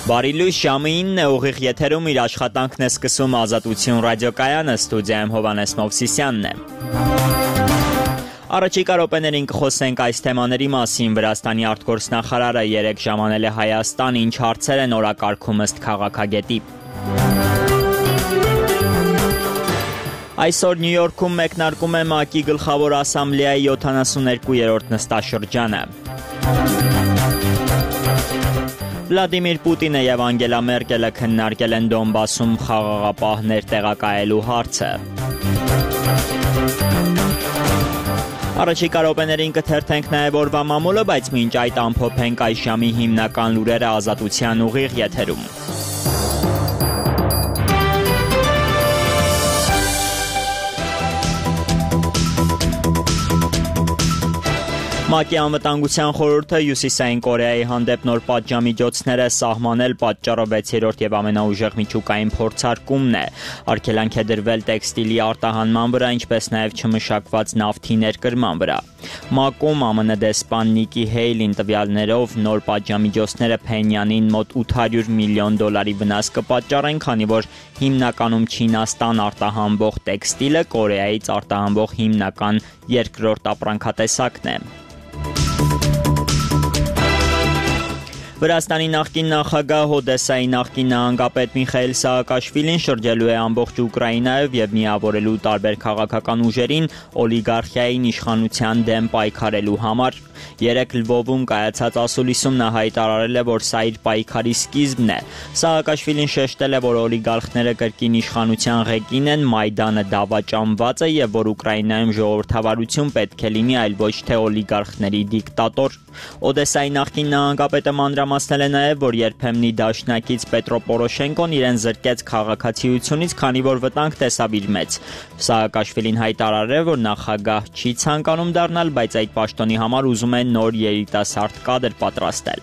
Բարի լույս, ժամը 9 է, ուղիղ եթերում իր աշխատանքն է սկսում Ազատություն ռադիոկայանը, ստուդիայում Հովհաննես Մովսիսյանն է։ Առաջիկա րոպեներին կխոսենք այս թեմաների մասին։ Վրաստանի արտգործնախարարը երեկ ժամանել է Հայաստան, ինչ հարցեր են օրակարգում ըստ քաղաքագետի։ Այսօր Նյու Յորքում մեկնարկում է ՄԱԿ-ի գլխավոր ասամբլեայի 72-րդ նստաշրջանը։ Վլադիմիր Պուտինը և Անգելա Մերկելը քննարկել են Դոնբասում խաղաղապահներ տեղակայելու հարցը։ Առաջիկա րոպեներին կթերթենք նաև օրվա մամուլը, բայց մինչ այդ ամփոփենք այս ժամի հիմնական լուրերը Ազատության ուղիղ եթերում։ ՄԱԿ-ի անվտանգության խորհուրդը Հյուսիսային Կորեայի հանդեպ նոր պատժամիջոցներ է սահմանել, պատճառը 6-րդ և ամենաուժեղ միջուկային փորձարկումն է։ Արգելանք է դրվել տեքստիլի արտահանման վրա, ինչպես նաև չմշակված նավթի ներկրման վրա։ ՄԱԿ-ում ԱՄՆ դեսպան Նիկի Հեյլին տվյալներով նոր պատժամիջոցները Փենյանին մոտ $800 միլիոն վնաս կպատճառեն, քանի որ հիմնականում Չինաստան արտահանվող տեքստիլը Կորեայից արտահանվող հիմնական երկրորդ ապրանքատեսակն է։ Վրաստանի նախկին նախագահ Օդեսայի նախկին նահանգապետ Միխայիլ Սահակաշվիլին շրջելու է ամբողջ Ուկրաինայով և միավորելու տարբեր քաղաքական ուժերին օլիգարխիային իշխանության դեմ պայքարելու համար։ Երեկ Լվովում կայացած ասուլիսում նա հայտարարել է, որ սա իր պայքարի սկիզբն է։ Սահակաշվիլին շեշտել է, որ օլիգարխները կրկին իշխանության ղեկին են, Մայդանը դավաճանված է և որ Ուկրաինայում ժողովրդավարություն պետք է լինի, այլ ոչ թե օլիգարխների դիկտատոր։ Օդեսայի նախկին նահանգապետը մանրամասնել է նաև, որ երբեմնի դաշնակից Պետրո Պորոշենկոն իրեն զրկեց քաղաքացիությունից, քանի որ վտանգ տեսավ իր մեջ։ Սահակաշվիլին հայտարարել է, որ նախագահ չի ցանկանում դառնալ, բայց այդ պաշտոնի համար ուզում է նոր երիտասարդ կադր պատրաստել։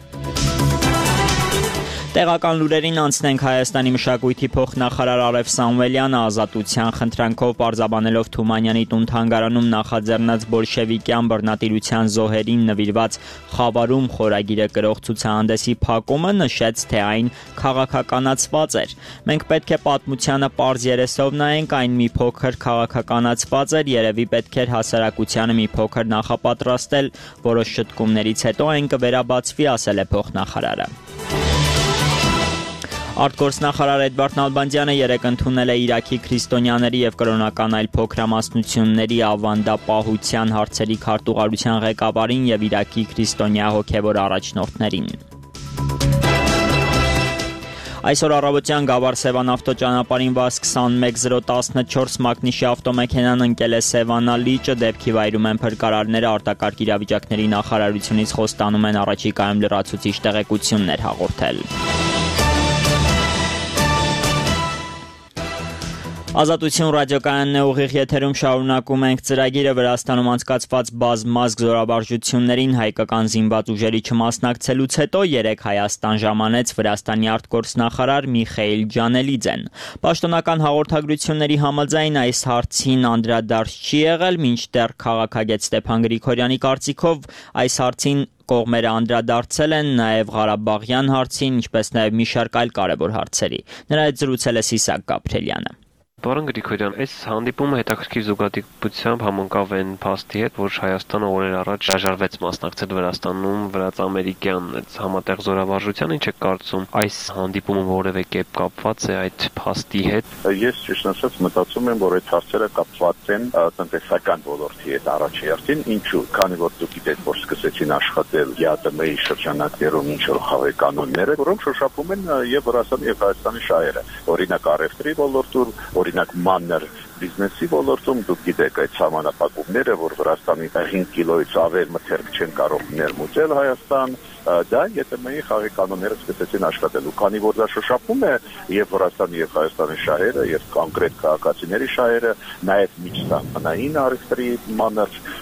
Տեղական լուրերին անցնենք։ Հայաստանի մշակույթի փոխնախարար Արև Սամվելյանը Ազատության խնդրանքով պարզաբանելով Թումանյանի տուն-թանգարանում նախաձեռնած բոլշևիկյան բռնատիրության զոհերին նվիրված Խավարում խորագիրը կրող ցուցահանդեսի փակումը, նշեց, թե այն քաղաքականացված էր։ Մենք պետք է պատմությանը պարզ երեսով նայենք, այն մի փոքր քաղաքականացված էր, երևի պետք էր հասարակությանը մի փոքր նախապատրաստել, որոշ շտկումներից հետո այն կվերաբացվի, ասել է փոխնախարարը։ Արտգործնախարար Էդվարդ Նալբանդյանը երեկ ընդունել է Իրաքի քրիստոնյաների և կրոնական այլ փոքրամասնությունների ավանդապահության հարցերի քարտուղարության ղեկավարին և Իրաքի քրիստոնյա հոգևոր առաջնորդներին։ Այսօր առավոտյան Գավառ Սևան ավտոճանապարհին վազ 21014 մակնիշի ավտոմեքենան ընկել է Սևանա լիճը, դեպքի վայրում են փրկարարները, արտակարգ իրավիճակների նախարարությունից խոստանում են առաջիկայում լրացուցիչ տեղեկություններ հաղորդել։ Ազատություն ռադիոկայանն է, ուղիղ եթերում շարունակում ենք ծրագիրը։ Վրաստանում անցկացված բազմազգ զորավարժություններին հայկական զինված ուժերի չմասնակցելուց հետո երեկ Հայաստան ժամանեց Վրաստանի արտգործնախարար Միխայիլ Ջանելիձեն։ Պաշտոնական հաղորդագրությունների համաձայն այս հարցին անդրադարձ չի եղել, մինչդեռ քաղաքագետ Ստեփան Գրիգորյանի կարծիքով այս հարցին կողմերը անդրադարձել են նաև Ղարաբաղյան հարցին, ինչպես նաև մի շարք այլ կարևոր հարցերի։ Նրա հետ զրուցել է Սիսակ Գաբրելյանը։ Պարոն Գրիգորյան, այս հանդիպումը հետաքրքիր զուգադիպությամբ համընկավ այն փաստի հետ, որ Հայաստանը օրեր առաջ հրաժարվեց մասնակցել Վրաստանում վրաց-ամերիկյան համատեղ զորավարժության, ինչ է կարծում, այս հանդիպումը որևէ կերպ կապված է այդ փաստի հետ։ Ես ճիշտ ասած մտածում եմ, որ այդ հարցերը կապված են տնտեսական ոլորտի հետ առաջերտին, ինչու, քանի որ դուք գիտեք, որ սկսեցին աշխատել ԵԱՏՄ-ի շրջանակներում ինչ-որ խաղի կանոնները, որոնք շոշափում են եւ Վրաստանի եւ Հայաստանի շահերը, օրինակ առևտրի ոլորտում, օրինակ մաններ բիզնեսի ոլորտում, դուք գիտեք այդ սահմանափակումները, որ Վրաստանի 5 կիլոից ավել մթերք չեն կարող ներմուծել Հայաստան, դա ԵՏՄ-ի խաղի կանոնները սկսեցին աշխատել, քանի որ դա շոշափում է եւ Վրաստանի եւ Հայաստանի շահերը եւ կոնկրետ քաղաքացիների շահերը, նաեւ միջստանային առևտրի մանր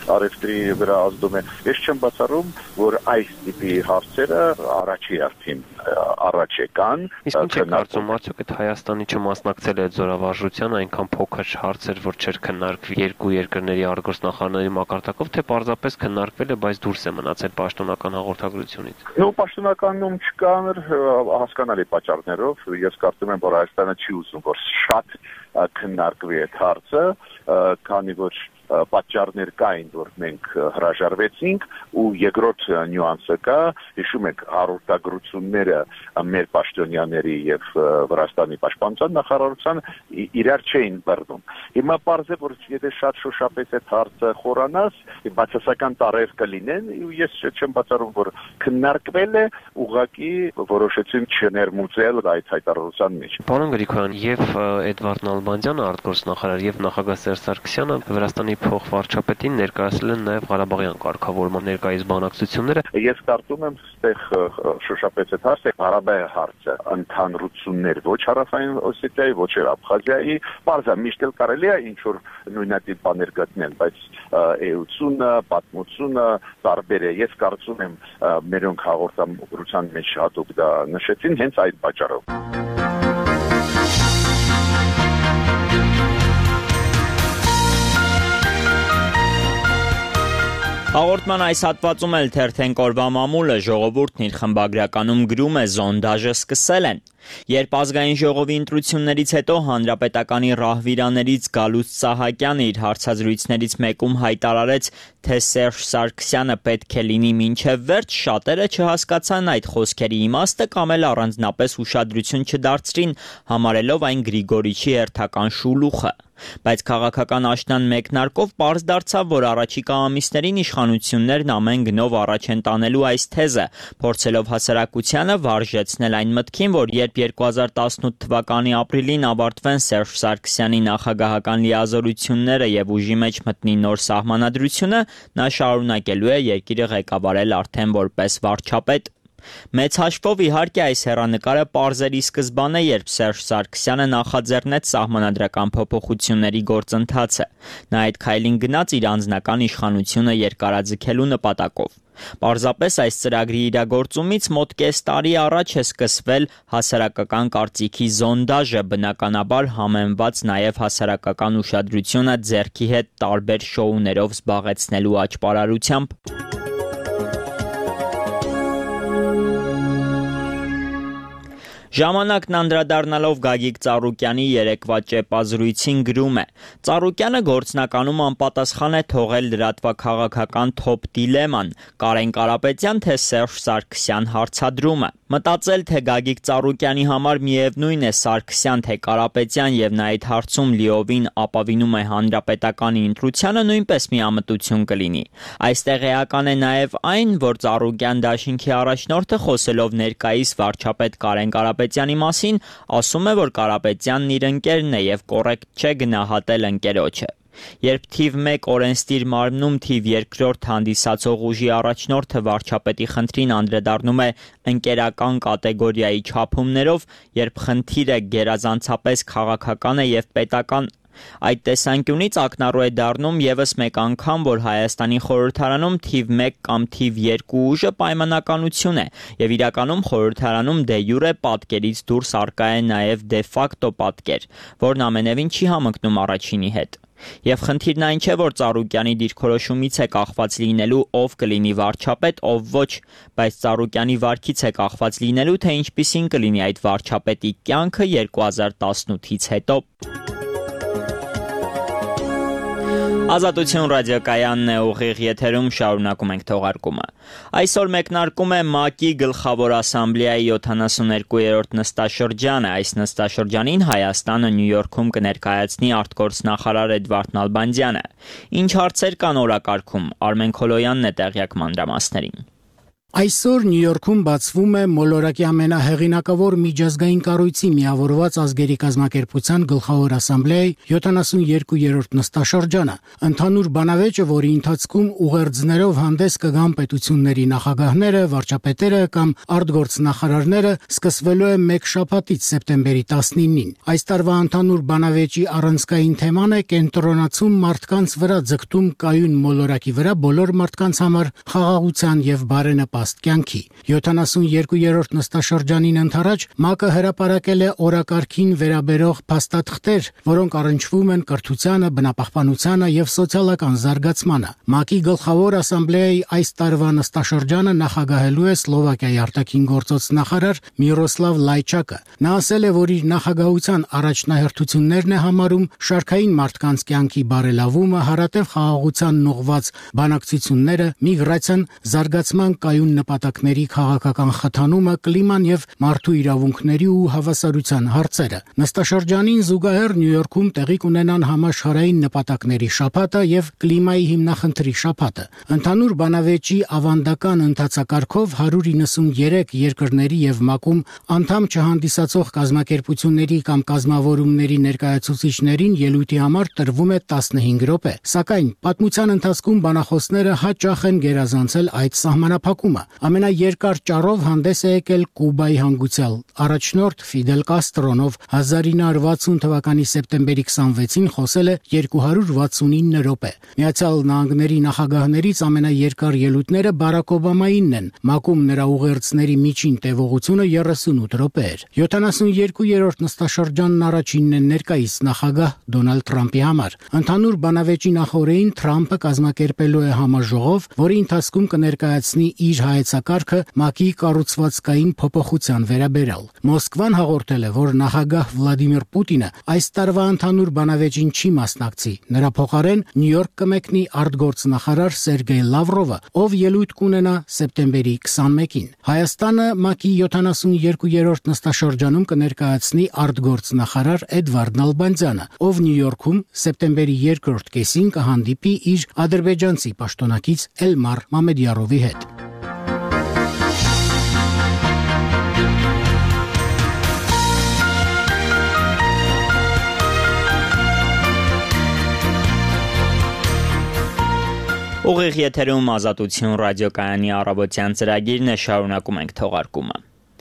արևտրի վրա ազդում է։ Ես չեմ բացառում, որ այս տիպի հարցերը առաջի հերթին առաջ եկան։ Իսկ ինչ եք կարծում, արդյոք այդ Հայաստանի չմասնակցել է այդ զորավարժության այնքան փոքր հարց էր, որ չէր քննարկվի երկու երկրների արտգործնախարարների մակարդակով, թե պարզապես քննարկվել է, բայց դուրս է մնացել պաշտոնական հաղորդագրությունից։ Պաշտոնականում չկան հասկանալի պատճառներով։ Ես կարծում եմ, որ Հայաստանը չի ուզում, որ շատ քննարկվի այդ հարցը, քանի որ պատճառներ կային, որ մենք հրաժարվեցինք ու երկրորդ նյուանսը կա, հիշում եք հաղորդագրությունները մեր պաշտոնյաների եւ Վրաստանի պաշտպանության նախարարության իրար չէին բռնում։ Հիմա պարզ է, որ եթե շատ շոշափես այդ հարցը խորանաս, բացասական տարեր կլինեն, ու ես չեմ բացառում, որ քննարկվել է, ուղղակի որոշեցին չներմուծել այդ հայտարարության մեջ։ Պարոն Գրիգորյան, եւ Էդվարդ Նալբանդյանը, արտգործնախարար, եւ նախագահ Սերժ Սարգսյանը Վրաստանի փոխվարչապետին ներկայացրել են նաև Ղարաբաղյան կարգավորման ներկայիս բանակցությունները։ Ես կարծում եմ, այստեղ շոշափեց այդ հարցը, Ղարաբաղի հարցը ընդհանրություններ ոչ Հարավային Օսետիայի, ոչ Աբխազիայի, բարձր միշտ էլ կարելի է ինչ որ նույնատիպ բաներ գտնել, բայց էությունը, պատմությունը տարբեր է։ Ես կարծում եմ, մերոնք հաղորդագրության մեջ հատուկ դա նշեցին հենց այդ պատճառով։ Հաղորդման այս հատվածում էլ թերթենք օրվա մամուլը, ժողովուրդն իր խմբագրականում գրում է «Զոնդաժը սկսել են»։ Երբ ազգային ժողովի ընտրություններից հետո հանրապետականի ռահվիրաներից Գալուստ Սահակյանը իր հարցազրույցներից մեկում հայտարարեց, թե Սերժ Սարգսյանը պետք է լինի մինչև վերջ, շատերը չհասկացան այդ խոսքերի իմաստը կամ էլ առանձնապես ուշադրություն չդարձրին, համարելով այն Գրիգորիչի հերթական շուլուխը։ Բայց քաղաքական աշնան մեկնարկով պարզ դարձավ, որ առաջիկա ամիսներին իշխանություններն ամեն գնով առաջ են տանելու այս թեզը, փորձելով հասարակությանը վարժեցնել այն մտքին, որ երբ 2018 թվականի ապրիլին ավարտվեն Սերժ Սարգսյանի նախագահական լիազորությունները եւ ուժի մեջ մտնի նոր սահմանադրությունը, նա շարունակելու է երկիրը ղեկավարել արդեն որպես վարչապետ։ Մեծ հաշվով իհարկե այս հեռանկարը պարզերի սկզբան է, երբ Սերժ Սարգսյանը նախաձեռնեց սահմանադրական փոփոխությունների գործընթացը։ Նա այդ քայլին գնաց իր անձնական իշխանությունը երկարաձգելու նպատակով։ Պարզապես այս ծրագրի իրագործումից մոտ կես տարի առաջ է սկսվել հասարակական կարծիքի զոնդաժը, բնականաբար համեմված նաև հասարակական ուշադրությունը ձեռքի հետ տարբեր շոուներով զբաղեցնելու աճպարարությամբ։ Ժամանակն անդրադառնալով Գագիկ Ծառուկյանի երեկվա ճեպազրույցին գրում է. Ծառուկյանը գործնականում անպատասխան է թողել լրատվաքաղաքական թոփ դիլեման՝ Կարեն Կարապետյան թե Սերժ Սարգսյան հարցադրումը։ Մտածել, թե Գագիկ Ծառուկյանի համար միևնույն է Սարգսյան թե Կարապետյան եւ նա այդ հարցում լիովին ապավինում է հանրապետականի ընտրությանը, նույնպես միամտություն կլինի։ Այստեղ էական է նաեւ այն, որ Ծառուկյան դաշինքի առաջնորդը խոսելով ներկայիս վարչապետ Կարեն Կարապետյանի մասին, ասում է, որ Կարապետյանն իր ընկերն է եւ կոռեկտ չէ գնահատել ընկերոջը։ Երբ թիվ 1 օրենսդիր մարմնում թիվ 2-րդ հանդիսացող ուժի առաջնորդը վարչապետի խնդրին անդրադառնում է ընկերական կատեգորիայի չափումներով, երբ խնդիրը գերազանցապես քաղաքական է եւ պետական, այդ տեսանկյունից ակնառու է դառնում եւս մեկ անգամ, որ Հայաստանի խորհրդարանում թիվ 1 կամ թիվ 2 ուժը պայմանականություն է եւ իրականում խորհրդարանում դե յուրե պատկերից դուրս առկա է նաեւ դե ֆակտո պատկեր, որն ամենևին չի համընկնում առաջինի հետ։ Եվ խնդիրն այն չէ, որ Ծառուկյանի դիրքորոշումից է կախված լինելու ով կլինի վարչապետ, ով ոչ, բայց Ծառուկյանի վարքից է կախված լինելու, թե ինչպիսին կլինի այդ վարչապետի կյանքը 2018-ից հետո։ Ազատություն ռադիոկայանն է, ուղիղ եթերում, շարունակում ենք թողարկումը։ Այսօր մեկնարկում է ՄԱԿ-ի գլխավոր ասամբլեայի 72-րդ նստաշրջանը։ Այս նստաշրջանին Հայաստանը Նյու Յորքում կներկայացնի արտգործնախարար Էդվարդ Նալբանդյանը։ Ինչ հարցեր կան օրակարգում, Արմեն Քոլոյանն է տեղյակ մանրամասներին։ Այսօր Նյու Յորքում բացվում է մոլորակի ամենահեղինակավոր միջազգային կառույցի միավորված ազգերի կազմակերպության գլխավոր ասամբլեայի 72-րդ նստաշրջանը։ Ընդհանուր բանավեճը, որի ընթացքում ուղերձներով հանդես կգան պետությունների նախագահները, վարչապետերը կամ արտգործնախարարները, սկսվելու է մեկ շաբաթից սեպտեմբերի 19-ին։ Այս տարվա ընդհանուր բանավեճի առանցքային թեման է կենտրոնացում մարդկանց վրա ձգտում կայուն մոլորակի վրա բոլոր մարդկանց համար խաղաղության եւ բարենպաստ կյանքի։ 72-րդ նստաշրջանին ընթരാճ ՄԱԿ-ը հրապարակել է օրակարգին վերաբերող փաստաթղթեր, որոնք առնչվում են կրթությանը, բնապահպանությանը եւ սոցիալական զարգացմանը։ ՄԱԿ-ի գլխավոր ասամբլեայի այս տարվա նստաշրջանը նախագահելու է Սլովակիայի արտաքին գործոց նախարար Միրոսլավ Լայչակը։ Նա ասել է, որ իր նախագահության առաջնահերթություններն է համարում շարքային մարդկանց կյանքի բարելավումը, հարատև խաղաղությանն ուղղված բանակցությունները, միգրացիան, զարգացման կայուն նպատակների քաղաքական խթանումը, կլիման եւ մարդու իրավունքների ու հավասարության հարցերը։ Նստաշրջանին զուգահեռ Նյու Յորքում տեղի կունենան համաշխարհային նպատակների շաբաթը եւ կլիմայի հիմնախնդրի շաբաթը։ Ընդհանուր բանավեճի ավանդական ընթացակարգով 193 երկրների եւ ՄԱԿ-ում անդամ չհանդիսացող կազմակերպությունների կամ կազմավորումների ներկայացուցիչներին ելույթի համար տրվում է 15 րոպե։ Սակայն պատմության ընթացքում բանախոսները հաճախ են գերազանցել այդ սահմանափակումը։ Ամենաերկար ճառով հանդես է եկել Կուբայի հանգուցյալ առաջնորդ Ֆիդել Կաստրոն, ով 1960 թվականի սեպտեմբերի 26-ին խոսել է 269 րոպե։ Միացյալ Նահանգների նախագահներից ամենաերկար ելույթները Բարակ Օբամայինն են։ ՄԱԿ-ում նրա ուղերձների միջին տևողությունը 38 րոպե էր։ 72-րդ նստաշրջանն առաջինն է ներկայիս նախագահ Դոնալդ Թրամփի համար։ Ընդհանուր բանավեճի նախօրեին Թրամփը կազմակերպելու է համաժողով, որի ընթացքում կներկայացնի իր հայեցակարգը ՄԱԿ-ի կառուցվածքային փոփոխության վերաբերյալ։ Մոսկվան հաղորդել է, որ նախագահ Վլադիմիր Պուտինը այս տարվա ընդհանուր բանավեճին չի մասնակցի։ Նրա փոխարեն Նյու Յորք կմեկնի արտգործնախարար Սերգեյ Լավրովը, ով ելույթ կունենա սեպտեմբերի 21-ին։ Հայաստանը ՄԱԿ-ի 72-րդ նստաշրջանում կներկայացնի արտգործնախարար Էդվարդ Նալբանդյանը, ով Նյու Յորքում սեպտեմբերի 2-րդ կեսին կհանդիպի իր ադրբեջանցի պաշտոնակից Էլմար Մամեդյարովի հետ։ Ուղիղ եթերում Ազատություն ռադիոկայանի առավոտյան ծրագիրն է, շարունակում ենք թողարկումը։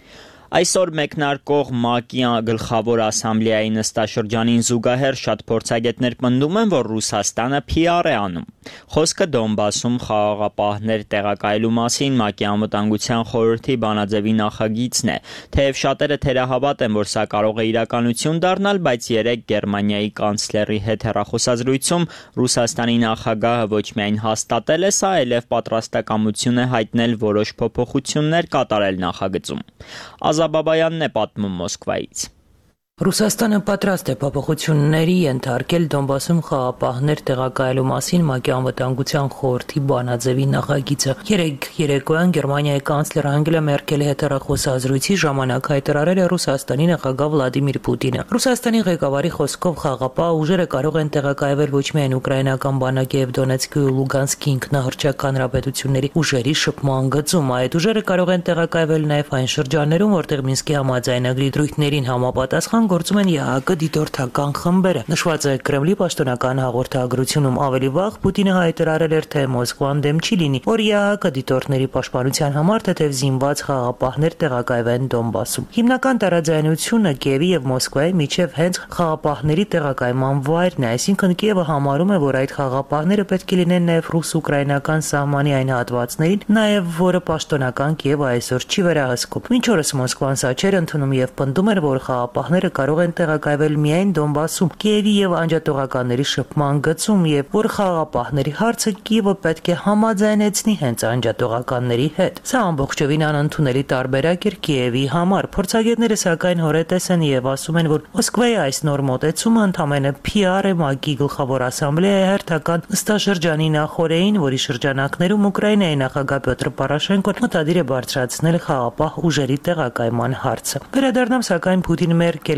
Այսօր մեկնարկող ՄԱԿ-ի գլխավոր ասամբլեայի նստաշրջանին զուգահեռ շատ փորձագետներ պնդում են, որ Ռուսաստանը PR է անում։ Խոսքը Դոնբասում խաղաղապահներ տեղակայելու մասին ՄԱԿ-ի անվտանգության խորհրդի բանաձևի նախագիծն է, թեև շատերը թերահավատ են, որ սա կարող է իրականություն դառնալ, բայց երեկ Գերմանիայի կանցլերի հետ հեռախոսազրույցում Ռուսաստանի նախագահը ոչ միայն հաստատել է սա, այլև պատրաստակամություն է հայտնել որոշ փոփոխություններ կատարել նախագծում։ Բաբայանն է պատմում Մոսկվայից։ Ռուսաստանը պատրաստ է փոփոխությունների ենթարկել Դոնբասում խաղաղապահներ տեղակայելու մասին ՄԱԿ-ի անվտանգության խորհրդի բանաձևի նախագիծը։ Երեկոյան Գերմանիայի կանցլեր Անգելա Մերկելի հետ հեռախոսազրույցի ժամանակ հայտարարել է Ռուսաստանի նախագահ Վլադիմիր Պուտինը։ Ռուսաստանի ղեկավարի խոսքով խաղաղապահ ուժերը կարող են տեղակայվել ոչ միայն ուկրաինական բանակի եւ Դոնեցկի ու Լուգանսկի ինքնահռչակ հանրապետությունների ուժերի շփման գծում, այդ ուժերը կարող են տեղակայվել նաեւ այն շրջաններում, որտեղ Մինսկի համաձայնագրի դրույթներին համապատասխան գործում են ԵԱՀԿ դիտորդական խմբերը։ Նշված է Կրեմլի պաշտոնական հաղորդագրությունում։ Ավելի վաղ Պուտինը հայտարարել էր, թե Մոսկվան դեմ չի լինի, որ ԵԱՀԿ դիտորդների պաշտպանության համար թեթև զինված խաղաղապահներ տեղակայվեն Դոնբասում։ Հիմնական տարաձայնությունը Կիևի եւ Մոսկվայի միջև հենց խաղաղապահների տեղակայման վայրն է, այսինքն Կիևը համարում է, որ այդ խաղաղապահները պետք է լինեն նաեւ ռուս-ուկրաինական սահմանի այն հատվածներին, նաեւ որը պաշտոնական Կիևը այսօր չի վերահսկում։ Մինչ օրս Մոսկվան սա չէր ընդունում եւ պնդում էր, որ խաղաղապահները կարող են տեղակայվել միայն Դոնբասում, Կիևի եւ անջատողականների շփման գծում եւ որ խաղաղապահների հարցը Կիևը պետք է համաձայնեցնի հենց անջատողականների հետ։ Սա ամբողջովին անընդունելի տարբերակ էր Կիևի համար։ Փորձագետները սակայն հորետես են եւ ասում են, որ Մոսկվայի այս նոր մոտեցումը ընդամենը PR է ՄԱԿ-ի գլխավոր ասամբլեայի հերթական նստաշրջանի նախօրեին, որի շրջանակներում Ուկրաինայի նախագահ Պյոտր Պորոշենկոն մտադիր է բարձրացնել խաղաղապահ ուժերի տեղակայման հարցը։ Վերադառնամ սակայն Պուտին-Մերկելի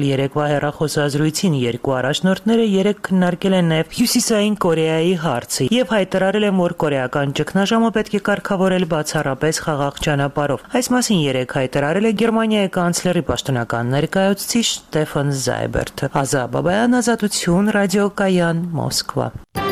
երեկվա հեռախոսազրույցին երկու առաջնորդները երեկ քննարկել են նաև Հյուսիսային Կորեայի հարցը եւ հայտարարել են, որ կորեական ճգնաժամը պետք է կարգավորել բացառապես խաղաղ ճանապարհով։ Այս մասին երեկ հայտարարել է Գերմանիայի կանցլերի պաշտոնական ներկայացուցիչ Ստեֆան Զայբերթը։ Ազա Բաբայան, Ազատություն, ռադիոկայան, Մոսկվա։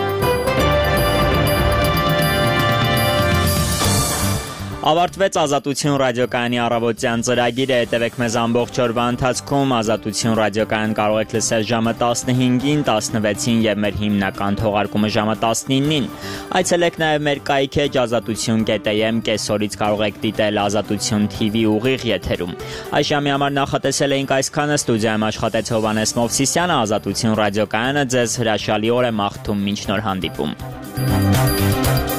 Ավարտվեց Ազատություն ռադիոկայանի առավոտյան ծրագիրը, հետևեք մեզ ամբողջ օրվա ընթացքում, Ազատություն ռադիոկայան կարող եք լսել ժամը 15-ին, 16-ին եւ մեր հիմնական թողարկումը ժամը 19-ին։ Այցելեք նաեւ մեր կայքեջ azatutyon.am, կեսօրից կարող եք դիտել Ազատություն TV ուղիղ եթերում։ Այս ժամի համար նախատեսել էինք այսքանը, ստուդիայում աշխատեց Հովանես Մովսիսյանը, Ազատություն ռադիոկայանը ձեզ հրաշալի օր է մաղթում, մինչ նոր հանդիպում։